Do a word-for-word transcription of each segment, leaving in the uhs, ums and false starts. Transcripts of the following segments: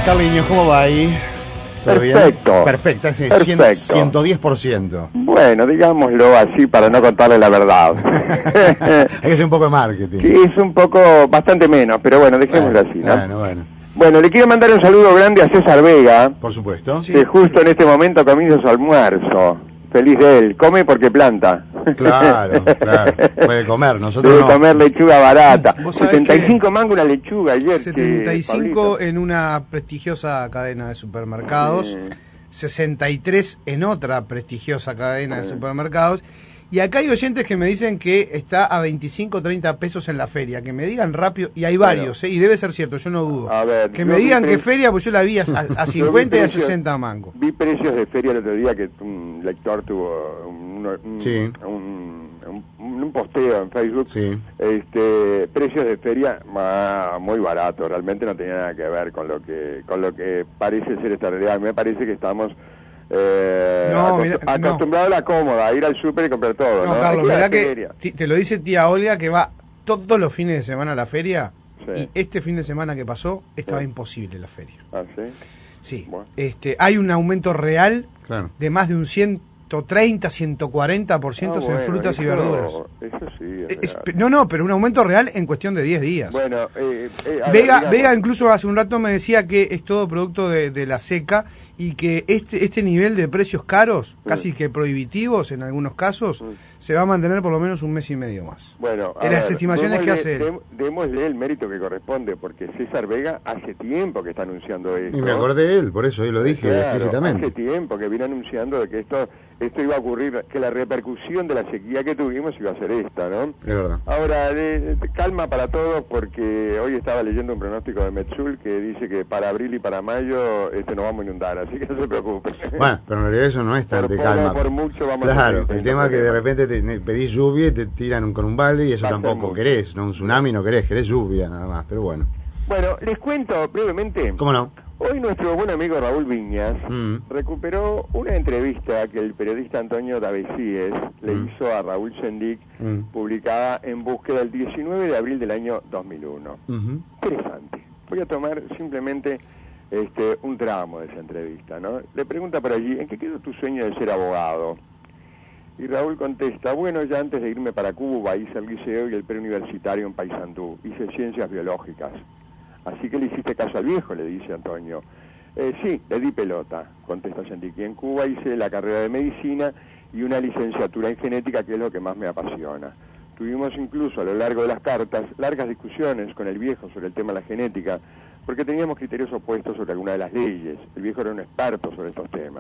Carliños, ¿cómo va ahí? ¿Todo Perfecto. Bien? Perfecto, es Perfecto. ciento diez por ciento. Bueno, digámoslo así para no contarle la verdad. Hay que hacer un poco de marketing. Sí, es un poco, bastante menos, pero bueno, dejémoslo bueno, así, ¿no? Bueno, bueno. Bueno, le quiero mandar un saludo grande a César Vega, Por supuesto. que justo en este momento comienza su almuerzo. Feliz de él, come porque planta. Claro, claro. Puede comer, nosotros Debe no. comer lechuga barata. Vos sabés setenta y cinco que mangos una lechuga ayer. setenta y que, cinco Pablito. en una prestigiosa cadena de supermercados, Sí. sesenta y tres en otra prestigiosa cadena de Sí. supermercados. Y acá hay oyentes que me dicen que está a veinticinco, treinta pesos en la feria. Que me digan rápido, y hay varios, ¿eh? Y debe ser cierto, yo no dudo. A ver, que yo me vi digan pre- qué feria, pues yo la vi a, a- a Yo vi cincuenta y a precios- sesenta mangos. Vi precios de feria el otro día que un lector tuvo un, un, Sí. un, un- un posteo en Facebook. Sí. Este, precios de feria ah, muy baratos, realmente no tenía nada que ver con lo que con lo que parece ser esta realidad. Me parece que estamos eh, No, acostu- mirá, no. acostumbrados a la cómoda, a ir al súper y comprar todo. No, No, Carlos, Aquí a la mirá que feria. ti- te lo dice tía Olga que va todos los fines de semana a la feria. Sí. Y este fin de semana que pasó estaba Sí. imposible la feria. Ah, ¿sí? Sí, Bueno. este, hay un aumento real Claro. de más de un ciento treinta, ciento cuarenta por ciento Ah, en bueno, frutas y eso- verduras. Eso sí. Eh, Es es- real. no, no, pero un aumento real en cuestión de diez días. Bueno, eh, eh, a ver, Vega, digamos- Vega incluso hace un rato me decía que es todo producto de, de la seca y que este este nivel de precios caros, Mm. casi que prohibitivos en algunos casos, Mm. se va a mantener por lo menos un mes y medio más. Bueno, a En las ver, estimaciones que démosle- hace él. dem- démosle el mérito que corresponde, porque César Vega hace tiempo que está anunciando esto. Y me acordé de él, por eso hoy lo dije Claro, explícitamente. hace tiempo que viene anunciando de que esto esto iba a ocurrir, que la repercusión de la sequía que tuvimos iba a ser esta, ¿no? Es verdad. Ahora, de- de- calma para todos, porque hoy estaba leyendo un pronóstico de Metsul que dice que para abril y para mayo este nos vamos a inundar, así que no se preocupe. Bueno, pero en realidad eso no es tan Por de poco, calma. por mucho vamos a Claro, seguir el tema es que de teniendo repente te ne- pedís lluvia y te tiran un- con un balde y eso Va a ser tampoco mucho. querés, ¿no? Un tsunami no querés, querés lluvia nada más, pero bueno. Bueno, les cuento brevemente. ¿Cómo no? Hoy nuestro buen amigo Raúl Viñas Mm. recuperó una entrevista que el periodista Antonio Davesíes le Mm. hizo a Raúl Sendic, Mm. publicada en búsqueda el diecinueve de abril del año dos mil uno. Ujú. Interesante. Voy a tomar simplemente este un tramo de esa entrevista, ¿no? Le pregunta por allí, ¿en qué quedó tu sueño de ser abogado? Y Raúl contesta, bueno, ya antes de irme para Cuba hice el liceo y el preuniversitario en Paysandú, hice ciencias biológicas. Así que le hiciste caso al viejo, le dice Antonio. Eh, sí, le di pelota, contesta Sendic. Y en Cuba hice la carrera de medicina y una licenciatura en genética, que es lo que más me apasiona. Tuvimos incluso a lo largo de las cartas largas discusiones con el viejo sobre el tema de la genética, porque teníamos criterios opuestos sobre alguna de las leyes. El viejo era un experto sobre estos temas.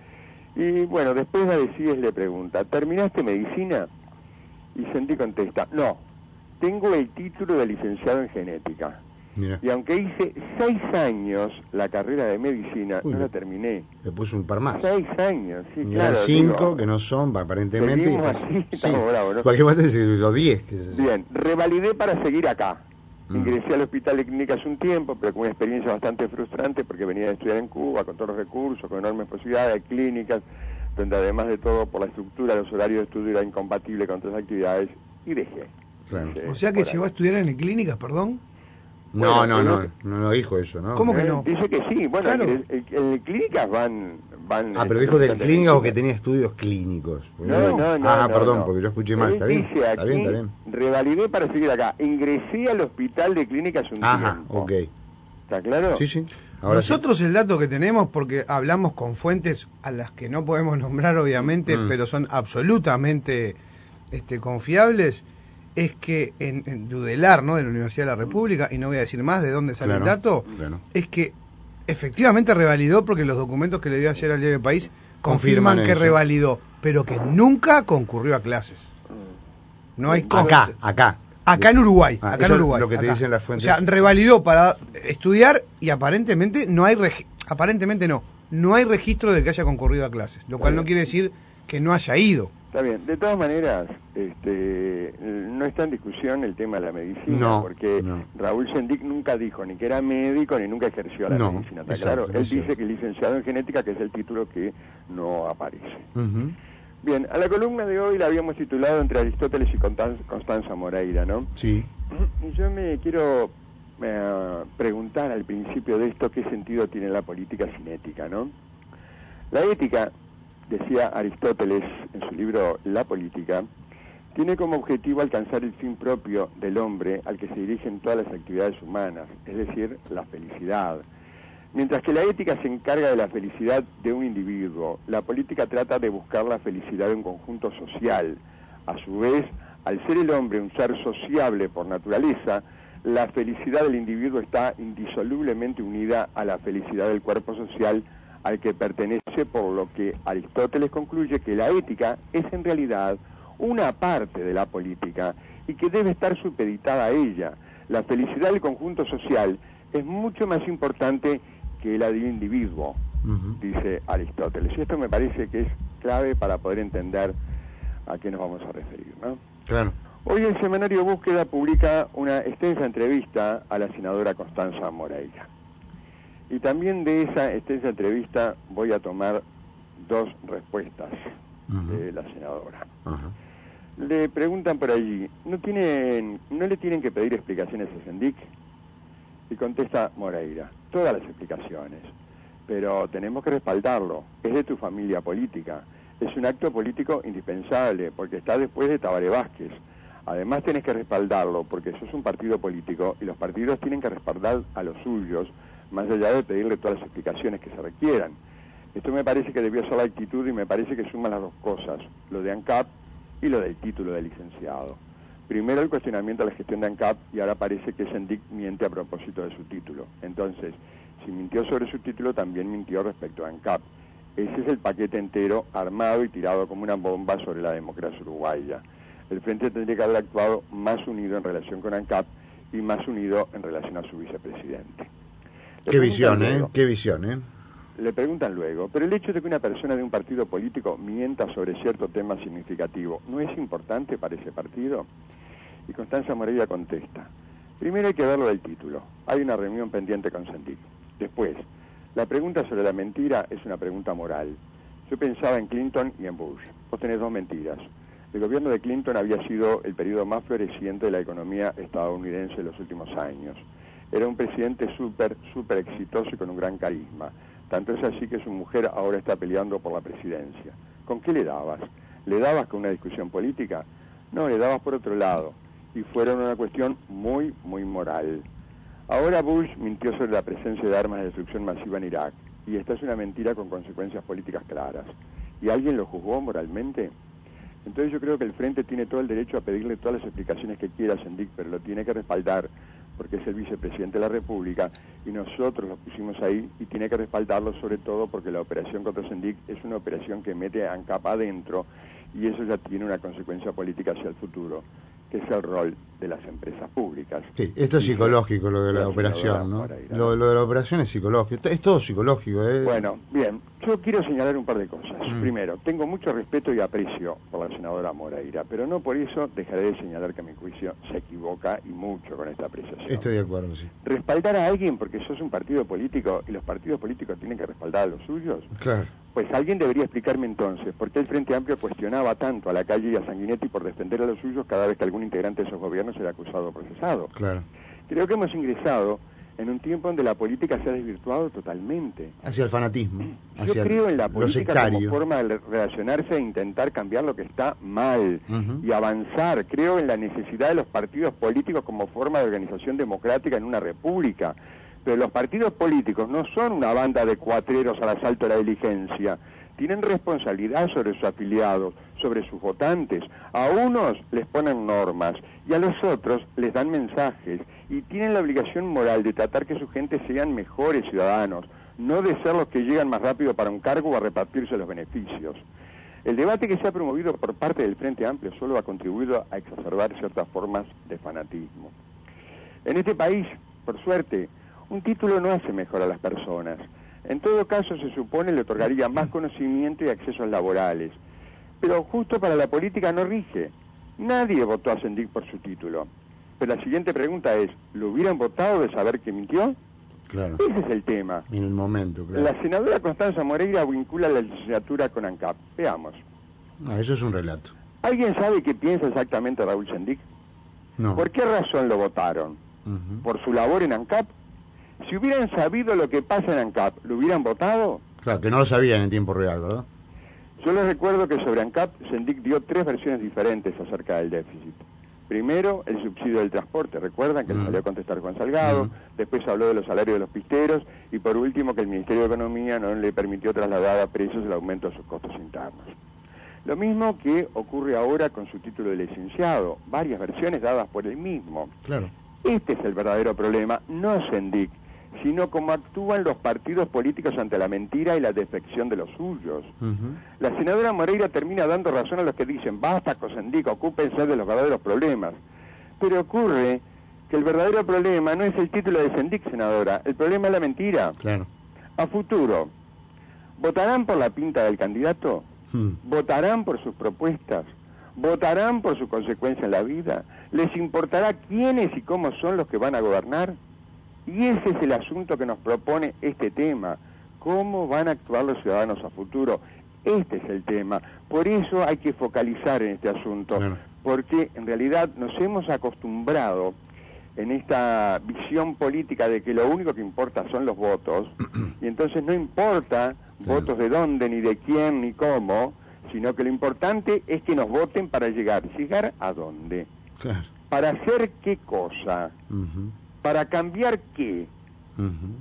Y bueno, después Davesíes le pregunta, ¿terminaste medicina? Y Sendic contesta, no, tengo el título de licenciado en genética. Mira, Y aunque hice seis años la carrera de medicina, Uy. no la terminé. le puso un par más. Seis años, sí, Y claro. eran cinco digo, que no son, aparentemente. seguimos así, estamos bravos, ¿no? Cualquier momento dice los diez. qué sé yo. Bien, revalidé para seguir acá. Mm. Ingresé al hospital de clínicas un tiempo, pero con una experiencia bastante frustrante porque venía de estudiar en Cuba con todos los recursos, con enormes posibilidades de clínicas, donde además de todo por la estructura, los horarios de estudio era incompatible con otras actividades y dejé. Claro. Dejé O sea que por llegó a ahí. estudiar en clínicas, perdón. No, Bueno, no, no, pero- no, no dijo eso, ¿no? ¿Cómo que Eh, no? Dice que sí, bueno, Claro. en, en- en clínicas van... van Ah, pero dijo del especialistas clínica en o que tenía estudios clínicos. Porque No, no, no. Ah, no, perdón, no. porque yo escuché mal. Él Está bien, dice está bien, aquí, está bien. revalidé para seguir acá. Ingresé al hospital de clínicas un Ajá, tiempo. ok. ¿Está claro? Sí, sí. Ahora sí. Nosotros el dato que tenemos, porque hablamos con fuentes a las que no podemos nombrar obviamente, Mm. pero son absolutamente este, confiables, es que en, en Dudelar, ¿no? de la Universidad de la República, y no voy a decir más de dónde sale Claro, el dato, claro. es que efectivamente revalidó, porque los documentos que le dio ayer al Diario del País confirman, Confirman que eso. revalidó, pero que nunca concurrió a clases. No hay Acá, consta- acá. Acá en Uruguay, Ah, acá en eso es Uruguay. lo que te acá. dicen las fuentes. O sea, revalidó para estudiar y aparentemente no hay regi- aparentemente no, no hay registro de que haya concurrido a clases, lo cual Está no bien. quiere decir que no haya ido. Está bien. De todas maneras, este, no está en discusión el tema de la medicina, No, porque no. Raúl Sendic nunca dijo ni que era médico ni nunca ejerció la No, medicina. ¿Está exacto, claro? Él es cierto. dice que licenciado en genética, que es el título que no aparece. Ujú. Bien, a la columna de hoy la habíamos titulado Entre Aristóteles y Contan- Constanza Moreira, ¿no? Sí. Y yo me quiero eh, preguntar al principio de esto qué sentido tiene la política sin ética, ¿no? La ética, decía Aristóteles en su libro La Política, tiene como objetivo alcanzar el fin propio del hombre al que se dirigen todas las actividades humanas, es decir, la felicidad. Mientras que la ética se encarga de la felicidad de un individuo, la política trata de buscar la felicidad de un conjunto social. A su vez, al ser el hombre un ser sociable por naturaleza, la felicidad del individuo está indisolublemente unida a la felicidad del cuerpo social al que pertenece, por lo que Aristóteles concluye que la ética es en realidad una parte de la política y que debe estar supeditada a ella. La felicidad del conjunto social es mucho más importante que la del individuo, uh-huh. dice Aristóteles. Y esto me parece que es clave para poder entender a qué nos vamos a referir, ¿no? Claro. Hoy el semanario Búsqueda publica una extensa entrevista a la senadora Constanza Moreira. Y también de esa extensa entrevista voy a tomar dos respuestas uh-huh. de la senadora. Uh-huh. Le preguntan por allí, ¿no tienen, no le tienen que pedir explicaciones a Sendik? Y contesta Moreira, todas las explicaciones, pero tenemos que respaldarlo, es de tu familia política, es un acto político indispensable, porque está después de Tabaré Vázquez. Además tenés que respaldarlo, porque sos un partido político, y los partidos tienen que respaldar a los suyos, más allá de pedirle todas las explicaciones que se requieran. Esto me parece que debió ser la actitud, y me parece que suman las dos cosas, lo de ANCAP y lo del título de licenciado. Primero el cuestionamiento a la gestión de ANCAP, y ahora parece que Sendik miente a propósito de su título. Entonces, si mintió sobre su título, también mintió respecto a ANCAP. Ese es el paquete entero, armado y tirado como una bomba sobre la democracia uruguaya. El Frente tendría que haber actuado más unido en relación con ANCAP y más unido en relación a su vicepresidente. Le Qué visión, luego, ¿eh? Qué visión, ¿eh? Le preguntan luego, pero el hecho de que una persona de un partido político mienta sobre cierto tema significativo, ¿no es importante para ese partido? Y Constanza Moreira contesta, primero hay que ver lo del título, hay una reunión pendiente con Sendik. Después, la pregunta sobre la mentira es una pregunta moral. Yo pensaba en Clinton y en Bush. Vos tenés dos mentiras. El gobierno de Clinton había sido el periodo más floreciente de la economía estadounidense en los últimos años. Era un presidente súper, súper exitoso y con un gran carisma. Tanto es así que su mujer ahora está peleando por la presidencia. ¿Con qué le dabas? ¿Le dabas con una discusión política? No, le dabas por otro lado. Y fueron una cuestión muy, muy moral. Ahora Bush mintió sobre la presencia de armas de destrucción masiva en Irak. Y esta es una mentira con consecuencias políticas claras. ¿Y alguien lo juzgó moralmente? Entonces yo creo que el Frente tiene todo el derecho a pedirle todas las explicaciones que quiera a Sendik, pero lo tiene que respaldar, porque es el vicepresidente de la República, y nosotros lo pusimos ahí, y tiene que respaldarlo sobre todo porque la operación contra Sendik es una operación que mete a ANCAP adentro, y eso ya tiene una consecuencia política hacia el futuro, que es el rol de las empresas públicas. Sí, esto es psicológico, lo de la, la operación, ¿no? Lo, lo de la operación es psicológico, es todo psicológico, ¿eh? Bueno, bien, yo quiero señalar un par de cosas. Mm. Primero, tengo mucho respeto y aprecio por la senadora Moreira, pero no por eso dejaré de señalar que mi juicio se equivoca y mucho con esta apreciación. Estoy de acuerdo, sí. Respaldar a alguien porque sos un partido político y los partidos políticos tienen que respaldar a los suyos. Claro. Pues alguien debería explicarme entonces por qué el Frente Amplio cuestionaba tanto a la calle y a Sanguinetti por defender a los suyos cada vez que algún integrante de esos gobiernos era acusado o procesado. Claro. Creo que hemos ingresado en un tiempo donde la política se ha desvirtuado totalmente. Hacia el fanatismo. Yo hacia creo en la lo política sectario. como forma de relacionarse e intentar cambiar lo que está mal uh-huh. y avanzar. Creo en la necesidad de los partidos políticos como forma de organización democrática en una república. Pero los partidos políticos no son una banda de cuatreros al asalto a la diligencia. Tienen responsabilidad sobre sus afiliados, sobre sus votantes. A unos les ponen normas y a los otros les dan mensajes. Y tienen la obligación moral de tratar que su gente sean mejores ciudadanos, no de ser los que llegan más rápido para un cargo o a repartirse los beneficios. El debate que se ha promovido por parte del Frente Amplio solo ha contribuido a exacerbar ciertas formas de fanatismo. En este país, por suerte, un título no hace mejor a las personas. En todo caso, se supone le otorgaría más conocimiento y accesos laborales. Pero justo para la política no rige. Nadie votó a Sendik por su título. Pero la siguiente pregunta es, ¿lo hubieran votado de saber que mintió? Claro. Ese es el tema. En el momento, claro. La senadora Constanza Moreira vincula la licenciatura con ANCAP. Veamos. Ah, eso es un relato. ¿Alguien sabe qué piensa exactamente Raúl Sendik? No. ¿Por qué razón lo votaron? uh-huh. por su labor en ANCAP. Si hubieran sabido lo que pasa en ANCAP, ¿lo hubieran votado? Claro, que no lo sabían en tiempo real, ¿verdad? Yo les recuerdo que sobre ANCAP, Sendic dio tres versiones diferentes acerca del déficit. Primero, el subsidio del transporte, recuerdan que uh-huh. le salió a contestar Juan Salgado, uh-huh. después habló de los salarios de los pisteros, y por último que el Ministerio de Economía no le permitió trasladar a precios el aumento de sus costos internos. Lo mismo que ocurre ahora con su título de licenciado, varias versiones dadas por él mismo. Claro. Este es el verdadero problema, no Sendic, sino cómo actúan los partidos políticos ante la mentira y la defección de los suyos. Uh-huh. La senadora Moreira termina dando razón a los que dicen, basta con Sendic, ocúpense de los verdaderos problemas. Pero ocurre que el verdadero problema no es el título de Sendic, senadora, el problema es la mentira. Claro. A futuro, ¿votarán por la pinta del candidato? Hmm. ¿Votarán por sus propuestas? ¿Votarán por su consecuencia en la vida? ¿Les importará quiénes y cómo son los que van a gobernar? Y ese es el asunto que nos propone este tema. ¿Cómo van a actuar los ciudadanos a futuro? Este es el tema. Por eso hay que focalizar en este asunto, bueno. porque en realidad nos hemos acostumbrado en esta visión política de que lo único que importa son los votos, y entonces no importa claro. votos de dónde, ni de quién, ni cómo, sino que lo importante es que nos voten para llegar. ¿Llegar a dónde? Claro. ¿Para hacer qué cosa? Uh-huh. ¿Para cambiar qué? Uh-huh.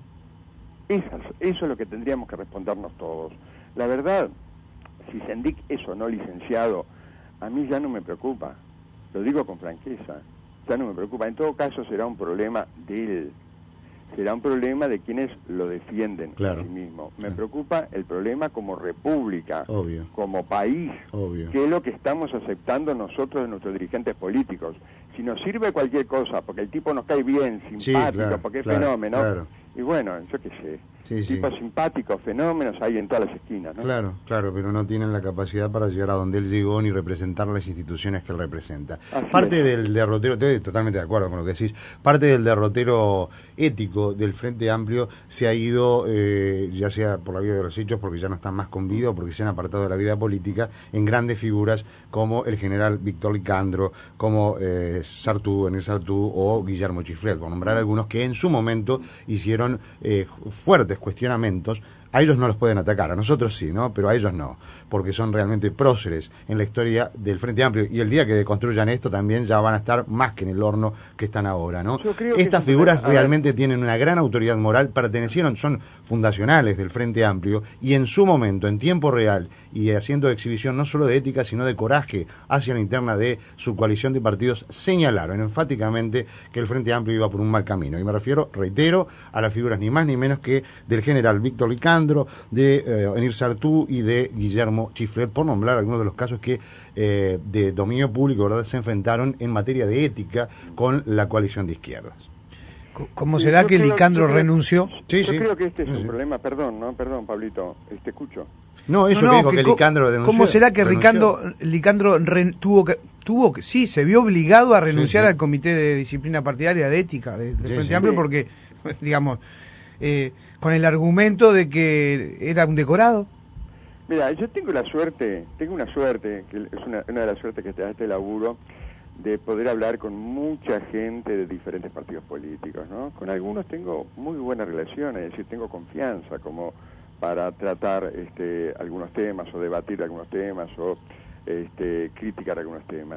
Esas, eso es lo que tendríamos que respondernos todos. La verdad, si Sendic es o no licenciado, a mí ya no me preocupa. Lo digo con franqueza. Ya no me preocupa. En todo caso será un problema de él. Será un problema de quienes lo defienden claro. a sí mismo. Me claro. preocupa el problema como república, Obvio. como país, Obvio. que es lo que estamos aceptando nosotros de nuestros dirigentes políticos. Si nos sirve cualquier cosa, porque el tipo nos cae bien, simpático, sí, claro, porque es claro, fenómeno, claro. y bueno, yo qué sé, sí, tipos sí. simpáticos, fenómenos hay en todas las esquinas, ¿no? Claro, claro, pero no tienen la capacidad para llegar a donde él llegó ni representar las instituciones que él representa. Así parte es. del derrotero, estoy totalmente de acuerdo con lo que decís, parte del derrotero ético del Frente Amplio se ha ido, eh, ya sea por la vía de los hechos, porque ya no están más con vida o porque se han apartado de la vida política, en grandes figuras como el general Víctor Licandro, como eh, Sartú, Enrique Sartú o Guillermo Chiflet, por nombrar algunos que en su momento hicieron eh, fuertes cuestionamientos. A ellos no los pueden atacar, a nosotros sí, ¿no? Pero a ellos no, porque son realmente próceres en la historia del Frente Amplio, y el día que deconstruyan esto también ya van a estar más que en el horno que están ahora, ¿no? Estas figuras realmente tienen una gran autoridad moral, pertenecieron, son fundacionales del Frente Amplio, y en su momento, en tiempo real, y haciendo exhibición no solo de ética, sino de coraje hacia la interna de su coalición de partidos, señalaron enfáticamente que el Frente Amplio iba por un mal camino. Y me refiero, reitero, a las figuras ni más ni menos que del general Víctor Licandro, de eh, Enrique Sartú y de Guillermo Chiflet, por nombrar algunos de los casos que eh, de dominio público, ¿verdad?, se enfrentaron en materia de ética con la coalición de izquierdas. ¿Cómo será sí, que Licandro creo, renunció? Sí, yo sí. creo que este es sí, un sí. problema, perdón, no, perdón, Pablito, te escucho. No, eso no, no, que digo que que Licandro denunció. ¿Cómo será que renunció? Licandro, Licandro re, tuvo que, tuvo que, sí, se vio obligado a renunciar sí, sí. al Comité de Disciplina Partidaria de Ética del de sí, Frente sí. Amplio porque, digamos, eh, con el argumento de que era un decorado? Mira, yo tengo la suerte, tengo una suerte, que es una, una de las suertes que te da este laburo, de poder hablar con mucha gente de diferentes partidos políticos, ¿no? Con algunos tengo muy buenas relaciones, es decir, tengo confianza como para tratar este, algunos temas o debatir algunos temas o este, criticar algunos temas.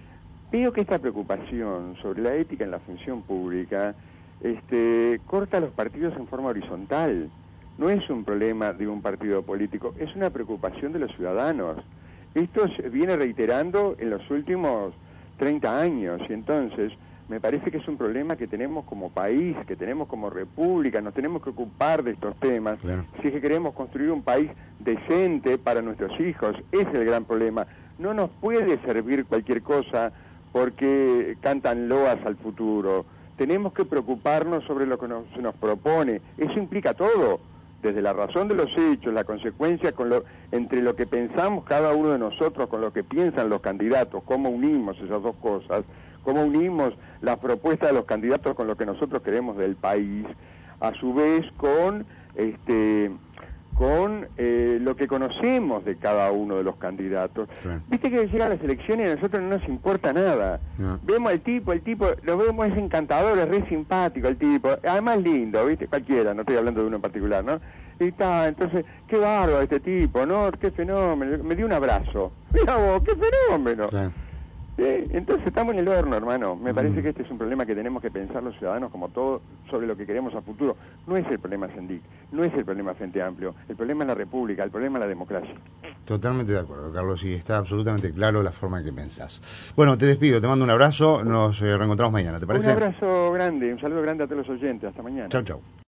Veo que esta preocupación sobre la ética en la función pública este, corta a los partidos en forma horizontal. No es un problema de un partido político, es una preocupación de los ciudadanos. Esto se viene reiterando en los últimos treinta años, y entonces me parece que es un problema que tenemos como país, que tenemos como república, nos tenemos que ocupar de estos temas, claro. Si es que queremos construir un país decente para nuestros hijos. Ese es el gran problema. No nos puede servir cualquier cosa porque cantan loas al futuro. Tenemos que preocuparnos sobre lo que nos, se nos propone. Eso implica todo, desde la razón de los hechos, la consecuencia con lo, entre lo que pensamos cada uno de nosotros con lo que piensan los candidatos, cómo unimos esas dos cosas, cómo unimos las propuestas de los candidatos con lo que nosotros queremos del país, a su vez con este con eh, lo que conocemos de cada uno de los candidatos. Claro. Viste que llegan las elecciones y a nosotros no nos importa nada. No. Vemos al tipo, el tipo, lo vemos, es encantador, es re simpático el tipo, además lindo, viste, cualquiera, no estoy hablando de uno en particular, ¿no? Y está, entonces, qué bárbaro este tipo, ¿no? Qué fenómeno, me dio un abrazo. Mira vos, qué fenómeno. Claro. Sí, entonces estamos en el horno, hermano. Me Mm. parece que este es un problema que tenemos que pensar los ciudadanos como todo sobre lo que queremos a futuro. No es el problema Sendic, no es el problema Frente Amplio, el problema es la República, el problema es la democracia. Totalmente de acuerdo, Carlos, y está absolutamente claro la forma en que pensás. Bueno, te despido, te mando un abrazo, nos eh, reencontramos mañana, ¿te parece? Un abrazo grande, un saludo grande a todos los oyentes, hasta mañana. Chau, chau.